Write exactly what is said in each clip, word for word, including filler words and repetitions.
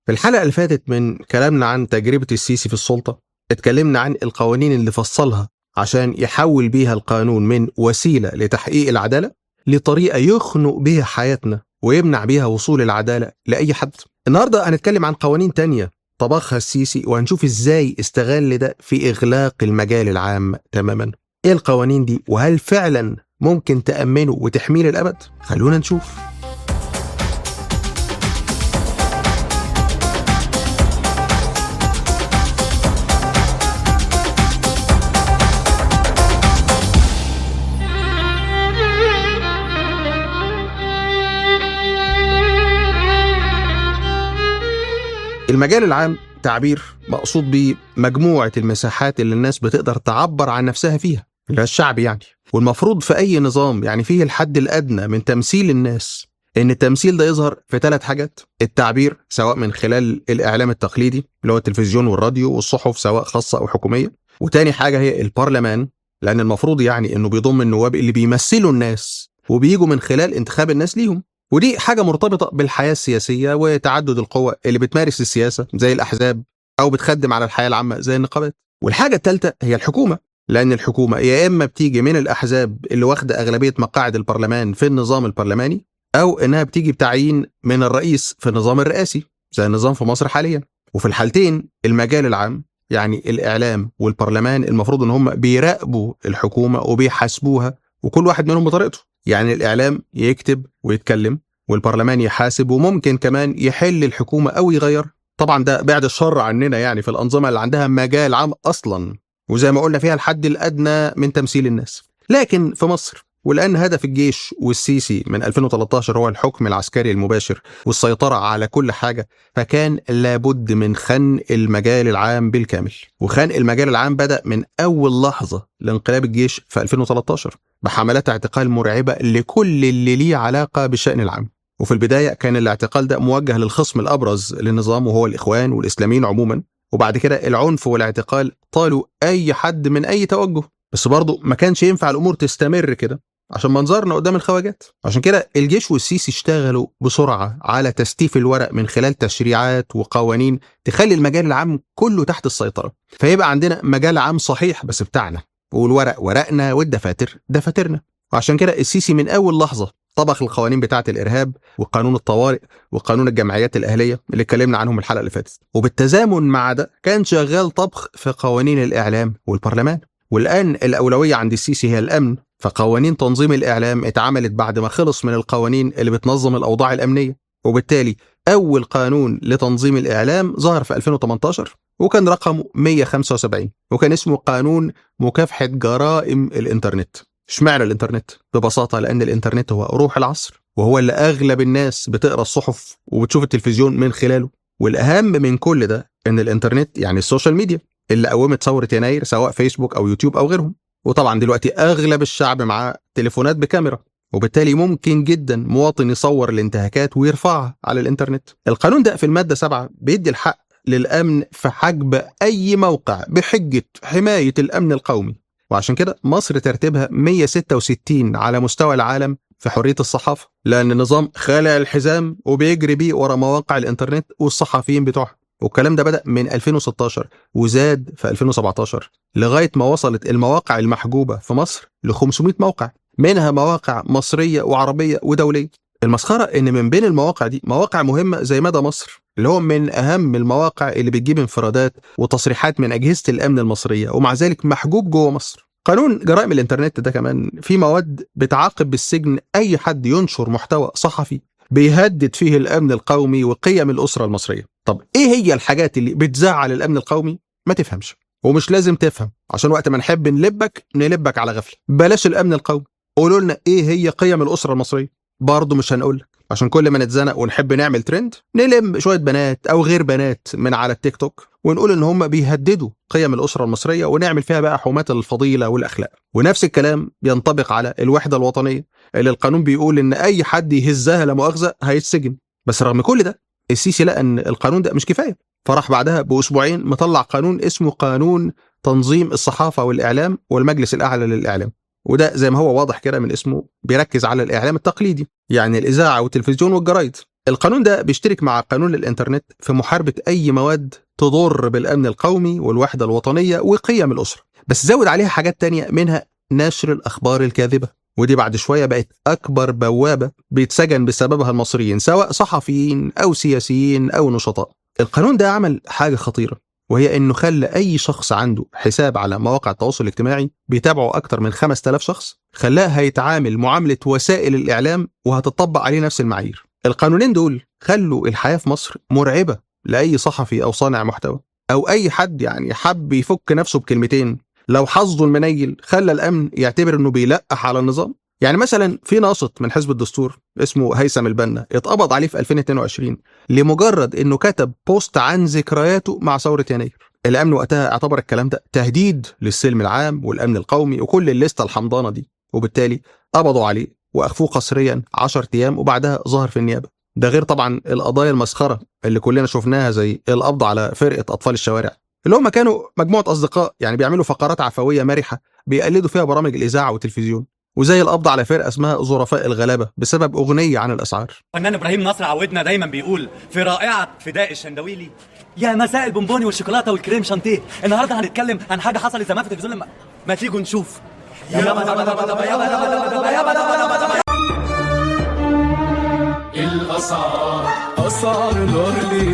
في الحلقة اللي فاتت من كلامنا عن تجربة السيسي في السلطة، اتكلمنا عن القوانين اللي فصلها عشان يحول بيها القانون من وسيلة لتحقيق العدالة لطريقة يخنق بيها حياتنا ويمنع بيها وصول العدالة لأي حد. النهاردة هنتكلم عن قوانين تانية طبخها السيسي وهنشوف ازاي استغل ده في إغلاق المجال العام تماما. ايه القوانين دي وهل فعلا ممكن تأمنه وتحميه للأبد؟ خلونا نشوف. المجال العام تعبير مقصود بيه مجموعة المساحات اللي الناس بتقدر تعبر عن نفسها فيها، اللي هي الشعب يعني. والمفروض في أي نظام يعني فيه الحد الأدنى من تمثيل الناس إن التمثيل ده يظهر في ثلاث حاجات: التعبير سواء من خلال الإعلام التقليدي اللي هو التلفزيون والراديو والصحف سواء خاصة أو حكومية، وتاني حاجة هي البرلمان، لأن المفروض يعني إنه بيضم النواب اللي بيمثلوا الناس وبيجوا من خلال انتخاب الناس ليهم، ودي حاجة مرتبطة بالحياة السياسية وتعدد القوى اللي بتمارس السياسة زي الأحزاب أو بتخدم على الحياة العامة زي النقابات. والحاجة الثالثة هي الحكومة، لأن الحكومة يا إما بتيجي من الأحزاب اللي واخدة أغلبية مقاعد البرلمان في النظام البرلماني، أو إنها بتيجي بتعيين من الرئيس في النظام الرئاسي زي النظام في مصر حاليا. وفي الحالتين المجال العام يعني الإعلام والبرلمان المفروض إن هم بيراقبوا الحكومة وبيحاسبوها، وكل واحد منهم بطريقته. يعني الإعلام يكتب ويتكلم والبرلمان يحاسب وممكن كمان يحل الحكومة أو يغير، طبعا ده بعد الشر عننا يعني في الأنظمة اللي عندها مجال عام أصلا وزي ما قلنا فيها الحد الأدنى من تمثيل الناس. لكن في مصر ولأن هدف الجيش والسيسي من ألفين وثلاثة عشر هو الحكم العسكري المباشر والسيطرة على كل حاجة، فكان لابد من خنق المجال العام بالكامل. وخنق المجال العام بدأ من أول لحظة لانقلاب الجيش في ألفين وثلاثة عشر بحملات اعتقال مرعبة لكل اللي ليه علاقة بالشأن العام. وفي البداية كان الاعتقال ده موجه للخصم الأبرز للنظام وهو الإخوان والإسلاميين عموما، وبعد كده العنف والاعتقال طالوا أي حد من أي توجه. بس برضه ما كانش ينفع الأمور تستمر كده عشان منظرنا قدام الخواجات. عشان كده الجيش والسيسي اشتغلوا بسرعة على تستيف الورق من خلال تشريعات وقوانين تخلي المجال العام كله تحت السيطرة، فيبقى عندنا مجال عام صحيح بس بتاعنا، والورق ورقنا والدفاتر دفاترنا. وعشان كده السيسي من أول لحظة طبخ القوانين بتاعة الإرهاب وقانون الطوارئ وقانون الجمعيات الأهلية اللي اتكلمنا عنهم الحلقة اللي فاتت، وبالتزامن مع ده كان شغال طبخ في قوانين الإعلام والبرلمان. والآن الأولوية عند السيسي هي الأمن، فقوانين تنظيم الإعلام اتعملت بعد ما خلص من القوانين اللي بتنظم الأوضاع الأمنية. وبالتالي أول قانون لتنظيم الإعلام ظهر في ألفين وثمانية عشر وكان رقمه مية وخمسة وسبعين وكان اسمه قانون مكافحة جرائم الإنترنت. اشمعنى الإنترنت؟ ببساطة لأن الإنترنت هو روح العصر وهو اللي أغلب الناس بتقرأ الصحف وبتشوف التلفزيون من خلاله. والأهم من كل ده إن الإنترنت يعني السوشيال ميديا اللي قومت ثورة يناير سواء فيسبوك أو يوتيوب أو غيرهم. وطبعا دلوقتي أغلب الشعب معاه تليفونات بكاميرا، وبالتالي ممكن جدا مواطن يصور الانتهاكات ويرفعها على الإنترنت. القانون ده في المادة سبعة بيدي الحق للأمن في حجب أي موقع بحجة حماية الأمن القومي. وعشان كده مصر ترتيبها مية وستة وستين على مستوى العالم في حرية الصحافة، لأن النظام خالع الحزام وبيجري بيه ورا مواقع الإنترنت والصحفيين بتوعها. والكلام ده بدأ من ألفين وستة عشر وزاد في ألفين وسبعة عشر لغاية ما وصلت المواقع المحجوبة في مصر ل خمسمائة موقع، منها مواقع مصرية وعربية ودولية. المسخرة إن من بين المواقع دي مواقع مهمة زي مدى مصر اللي هو من أهم المواقع اللي بتجيب انفرادات وتصريحات من أجهزة الأمن المصرية، ومع ذلك محجوب جوه مصر. قانون جرائم الإنترنت ده كمان في مواد بتعاقب بالسجن أي حد ينشر محتوى صحفي بيهدد فيه الأمن القومي وقيم الأسرة المصرية. طب إيه هي الحاجات اللي بتزعل الأمن القومي؟ ما تفهمش ومش لازم تفهم، عشان وقت ما نحب نلبك نلبك على غفلة. بلاش الأمن القومي، قولوا لنا إيه هي قيم الأسرة المصرية، برضه مش هنقولك، عشان كل ما نتزنق ونحب نعمل ترند نلم شوية بنات أو غير بنات من على التيك توك ونقول إن هم بيهددوا قيم الأسرة المصرية ونعمل فيها بقى حماة الفضيلة والأخلاق. ونفس الكلام ينطبق على الوحدة الوطنية اللي القانون بيقول إن أي حد يهزها لا مؤاخذة هيتسجن. بس رغم كل ده السيسي لقى إن القانون ده مش كفاية، فراح بعدها بأسبوعين مطلع قانون اسمه قانون تنظيم الصحافة والإعلام والمجلس الأعلى للإعلام. وده زي ما هو واضح كده من اسمه بيركز على الإعلام التقليدي، يعني الإذاعة والتلفزيون والجرايد، القانون ده بيشترك مع قانون الإنترنت في محاربة أي مواد تضر بالأمن القومي والوحدة الوطنية وقيم الأسرة، بس زود عليها حاجات تانية منها نشر الأخبار الكاذبة، ودي بعد شوية بقت أكبر بوابة بيتسجن بسببها المصريين سواء صحفيين أو سياسيين أو نشطاء. القانون ده عمل حاجة خطيرة، وهي إنه خلى أي شخص عنده حساب على مواقع التواصل الاجتماعي بيتابعه أكتر من خمسة آلاف شخص، خلاه هيتعامل معاملة وسائل الإعلام وهتطبق عليه نفس المعايير. القانونين دول خلوا الحياة في مصر مرعبة لأي صحفي أو صانع محتوى أو أي حد يعني حب يفك نفسه بكلمتين لو حظه المنيل خلى الأمن يعتبر إنه بيلقح على النظام. يعني مثلا في ناشط من حزب الدستور اسمه هيثم البنا اتقبض عليه في ألفين واثنين وعشرين لمجرد إنه كتب بوست عن ذكرياته مع ثورة يناير. الأمن وقتها اعتبر الكلام ده تهديد للسلم العام والأمن القومي وكل الليستة الحمضانة دي، وبالتالي قبضوا عليه وأخفوه قسريا عشرة أيام وبعدها ظهر في النيابة. ده غير طبعا القضايا المسخرة اللي كلنا شفناها زي القبض على فرقة أطفال الشوارع اللي هم كانوا مجموعة أصدقاء يعني بيعملوا فقرات عفوية مرحة بيقلدوا فيها برامج الإذاعة والتلفزيون، وزي القبض على فرقة اسمها ظرفاء الغلابة بسبب أغنية عن الأسعار. فنان إبراهيم نصر عودنا دايما بيقول في رائعة فداء الشندويلي يا مساء البونبوني والشوكولاتة والكريم شانتيه. النهارده هنتكلم عن حاجة حصلت زمان في التلفزيون، لما ما تيجوا نشوف. الأسعار أسعار نار اللي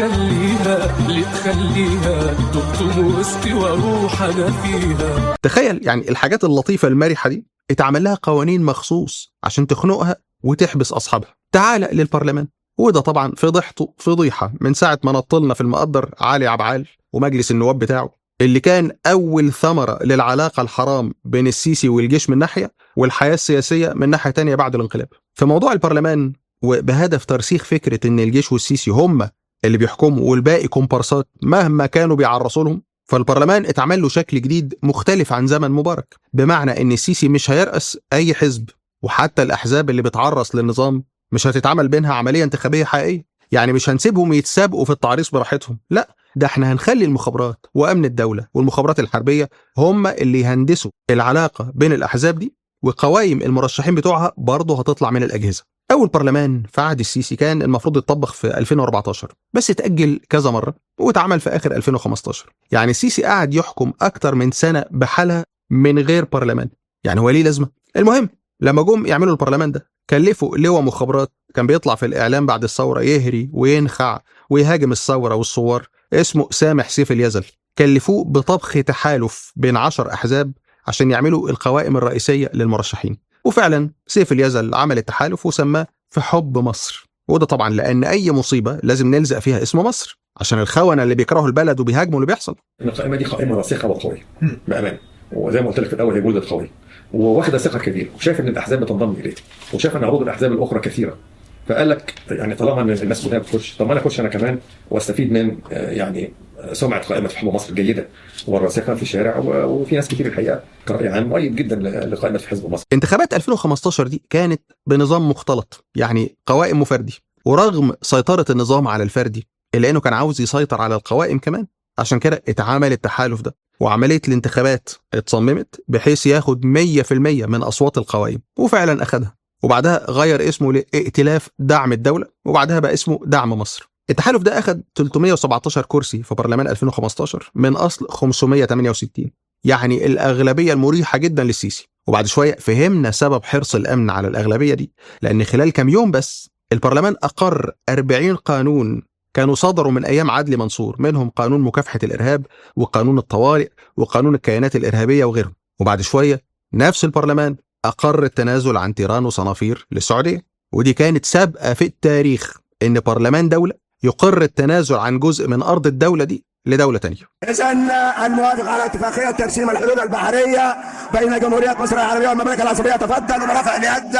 بتغليها اللي تخليها تبطم وسطي واروح أنا فيها. تخيل يعني الحاجات اللطيفة المرحة دي اتعمل لها قوانين مخصوص عشان تخنقها وتحبس أصحابها. تعال للبرلمان، وده طبعا فضيحته فضيحة من ساعة ما نطلنا في المقدر علي عبعال ومجلس النواب بتاعه اللي كان أول ثمرة للعلاقة الحرام بين السيسي والجيش من ناحية والحياة السياسية من ناحية تانية بعد الانقلاب. في موضوع البرلمان وبهدف ترسيخ فكرة إن الجيش والسيسي هم اللي بيحكموا والباقي كومبارسات مهما كانوا بيعرصوا لهم، فالبرلمان اتعمل له شكل جديد مختلف عن زمن مبارك، بمعنى إن السيسي مش هيرأس أي حزب، وحتى الأحزاب اللي بتعرص للنظام مش هتتعمل بينها عملية انتخابية حقيقية. يعني مش هنسيبهم يتسابقوا في التعريص براحتهم، لا ده احنا هنخلي المخابرات وأمن الدولة والمخابرات الحربية هم اللي يهندسوا العلاقة بين الأحزاب دي، وقوائم المرشحين بتوعها برضه هتطلع من الأجهزة. أول برلمان في عهد السيسي كان المفروض يتطبق في ألفين وأربعتاشر بس اتأجل كذا مرة واتعمل في آخر ألفين وخمستاشر. يعني السيسي قاعد يحكم أكتر من سنة بحالها من غير برلمان، يعني هو ليه لازمة؟ المهم لما جم يعملوا البرلمان ده كلفوا لواء مخابرات كان بيطلع في الإعلام بعد الثورة يهري وينخع ويهاجم الثورة والثوار اسمه سامح سيف اليزل، كلفوه بطبخ تحالف بين عشر أحزاب عشان يعملوا القوائم الرئيسية للمرشحين. وفعلا سيف اليزل عمل التحالف وسماه في حب مصر، وده طبعا لأن أي مصيبة لازم نلزق فيها اسم مصر عشان الخونة اللي بيكرهوا البلد وبيهاجموا اللي بيحصل. القائمة دي قائمة راسخة وقوية بأمان، وزي ما قلت لك في الأول هي جولة قوية وواخدة ثقة كبيرة، وشايف إن الأحزاب بتنضم إليه، وشايف إن عروض الأحزاب الأخرى كثيرة، فقال لك يعني طالما إن الناس كلها بتخش، طب ما أنا أخش أنا كمان واستفيد من يعني سمعة قائمة حب مصر جيدة والراسخة في الشارع، وفي ناس كتير الحقيقة كرأي عام مؤيد جدا لقائمة حزب مصر. انتخابات ألفين وخمستاشر دي كانت بنظام مختلط، يعني قوائم وفردي، ورغم سيطرة النظام على الفردي إلا إنه كان عاوز يسيطر على القوائم كمان، عشان كده اتعمل التحالف ده، وعملية الانتخابات اتصممت بحيث ياخد مية في المية من أصوات القوائم، وفعلا أخدها، وبعدها غير اسمه لائتلاف دعم الدولة، وبعدها بقى اسمه دعم مصر. التحالف ده أخد ثلاثمية وسبعتاشر كرسي في برلمان ألفين وخمستاشر من أصل خمسمية وتمانية وستين، يعني الأغلبية المريحة جدا للسيسي. وبعد شوية فهمنا سبب حرص الأمن على الأغلبية دي، لأن خلال كام يوم بس البرلمان أقر أربعين قانون كانوا صدروا من أيام عدلي منصور، منهم قانون مكافحة الإرهاب وقانون الطوارئ وقانون الكيانات الإرهابية وغيرهم. وبعد شوية نفس البرلمان أقر التنازل عن تيران وصنافير للسعودية، ودي كانت سابقة في التاريخ إن برلمان دولة يقر التنازل عن جزء من أرض الدولة دي لدولة تانية. إذن الموافق على اتفاقية ترسيم الحدود البحرية بين جمهورية مصر العربية والمملكة العربية تفضل برفع اليد.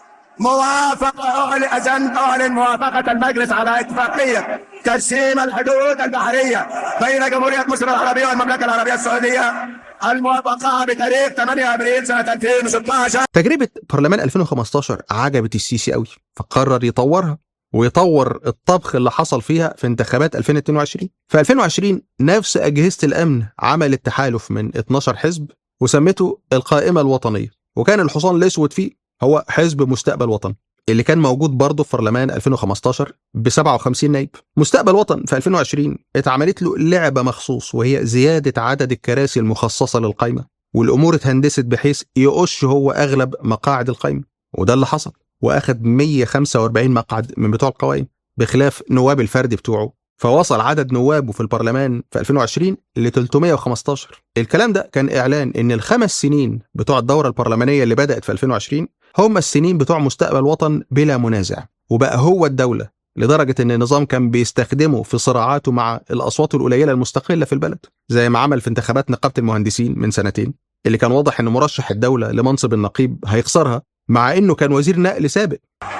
موافقة أعلن أذن أعلن موافقة المجلس على اتفاقية ترسيم الحدود البحرية بين جمهورية مصر العربية والمملكة العربية السعودية الموافقة بتاريخ ثمانية أبريل سنة ألفين وستة عشر. تجربة برلمان ألفين وخمستاشر عجبت السيسي قوي، فقرر يطورها ويطور الطبخ اللي حصل فيها في انتخابات ألفين واثنين وعشرين. في ألفين وعشرين نفس أجهزة الأمن عملت تحالف من اتناشر حزب وسمته القائمة الوطنية، وكان الحصان الأسود فيه هو حزب مستقبل وطن. اللي كان موجود برضه في برلمان ألفين وخمستاشر ب سبعة وخمسين نايب. مستقبل وطن في ألفين وعشرين اتعملت له لعبة مخصوص، وهي زيادة عدد الكراسي المخصصة للقايمة، والأمور اتهندست بحيث يقش هو أغلب مقاعد القايمة، وده اللي حصل، وأخد مية وخمسة وأربعين مقعد من بتوع القوائم بخلاف نواب الفرد بتوعه، فوصل عدد نوابه في البرلمان في ألفين وعشرين ل ثلاثمية وخمستاشر. الكلام ده كان إعلان إن الخمس سنين بتوع الدورة البرلمانية اللي بدأت في ألفين وعشرين هم السنين بتوع مستقبل وطن بلا منازع، وبقى هو الدولة، لدرجة إن النظام كان بيستخدمه في صراعاته مع الأصوات القليلة المستقلة في البلد، زي ما عمل في انتخابات نقابة المهندسين من سنتين، اللي كان واضح إن مرشح الدولة لمنصب النقيب هيخسرها مع إنه كان وزير نقل سابق.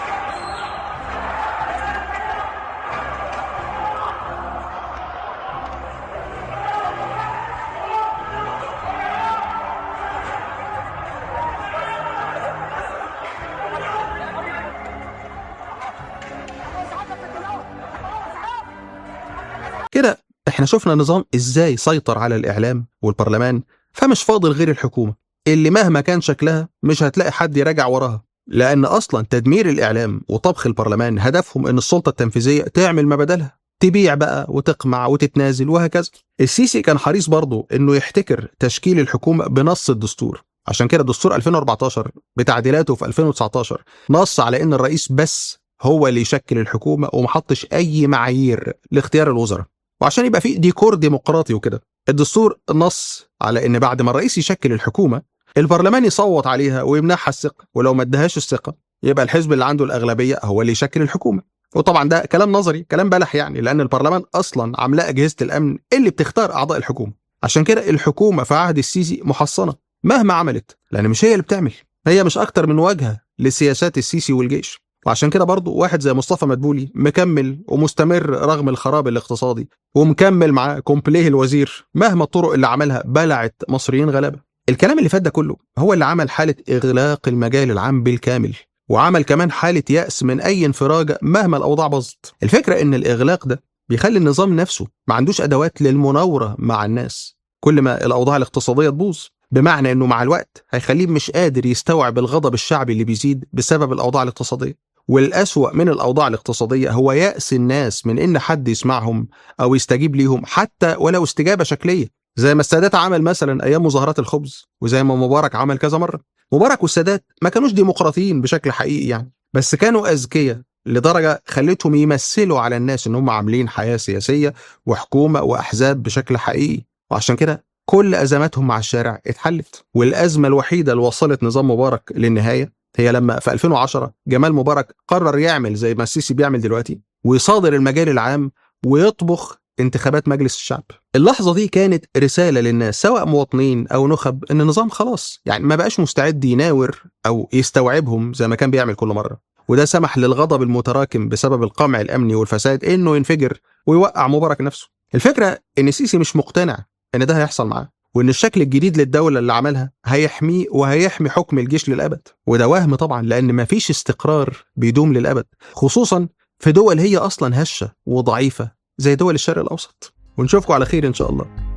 كده احنا شفنا نظام ازاي سيطر على الإعلام والبرلمان، فمش فاضل غير الحكومة اللي مهما كان شكلها مش هتلاقي حد يراجع وراها، لأن أصلا تدمير الإعلام وطبخ البرلمان هدفهم إن السلطة التنفيذية تعمل ما بدلها، تبيع بقى وتقمع وتتنازل وهكذا. السيسي كان حريص برضه إنه يحتكر تشكيل الحكومة بنص الدستور، عشان كده دستور ألفين وأربعتاشر بتعديلاته في ألفين وتسعتاشر نص على إن الرئيس بس هو اللي يشكل الحكومة، ومحطش أي معايير لاختيار الوزراء، وعشان يبقى فيه ديكور ديمقراطي وكده. الدستور نص على ان بعد ما الرئيس يشكل الحكومة البرلمان يصوت عليها ويمنحها الثقة، ولو ما ادهاش الثقة يبقى الحزب اللي عنده الأغلبية هو اللي يشكل الحكومة. وطبعا ده كلام نظري، كلام بلح يعني، لأن البرلمان أصلا عاملاه أجهزة الأمن اللي بتختار أعضاء الحكومة. عشان كده الحكومة في عهد السيسي محصنة مهما عملت، لأن مش هي اللي بتعمل، هي مش أكتر من واجهة لسياسات السيسي والجيش. وعشان كده برضو واحد زي مصطفى مدبولي مكمل ومستمر رغم الخراب الاقتصادي، ومكمل معاه كومبليه الوزير مهما الطرق اللي عملها بلعت مصريين غلابة. الكلام اللي فات ده كله هو اللي عمل حالة إغلاق المجال العام بالكامل، وعمل كمان حالة يأس من أي انفراجة مهما الأوضاع باظت. الفكرة إن الإغلاق ده بيخلي النظام نفسه ما عندوش أدوات للمناورة مع الناس كل ما الأوضاع الاقتصادية تبوظ، بمعنى إنه مع الوقت هيخليه مش قادر يستوعب الغضب الشعبي اللي بيزيد بسبب الأوضاع الاقتصادية. والأسوأ من الأوضاع الاقتصادية هو يأس الناس من إن حد يسمعهم أو يستجيب ليهم حتى ولو استجابة شكلية، زي ما السادات عمل مثلا أيام مظاهرات الخبز، وزي ما مبارك عمل كذا مرة. مبارك والسادات ما كانوش ديمقراطيين بشكل حقيقي يعني، بس كانوا أذكياء لدرجة خلتهم يمثلوا على الناس إن هم عاملين حياة سياسية وحكومة وأحزاب بشكل حقيقي، وعشان كده كل أزماتهم مع الشارع اتحلت. والأزمة الوحيدة اللي وصلت نظام مبارك للنهاية هي لما في ألفين وعشرة جمال مبارك قرر يعمل زي ما السيسي بيعمل دلوقتي، ويصادر المجال العام ويطبخ انتخابات مجلس الشعب. اللحظة دي كانت رسالة للناس سواء مواطنين أو نخب إن النظام خلاص يعني ما بقاش مستعد يناور أو يستوعبهم زي ما كان بيعمل كل مرة، وده سمح للغضب المتراكم بسبب القمع الأمني والفساد إنه ينفجر ويوقع مبارك نفسه. الفكرة إن السيسي مش مقتنع إن ده هيحصل معاه، وإن الشكل الجديد للدولة اللي عملها هيحميه وهيحمي حكم الجيش للأبد، وده وهم طبعا، لأن مفيش استقرار بيدوم للأبد، خصوصا في دول هي أصلا هشة وضعيفة زي دول الشرق الأوسط. ونشوفكم على خير إن شاء الله.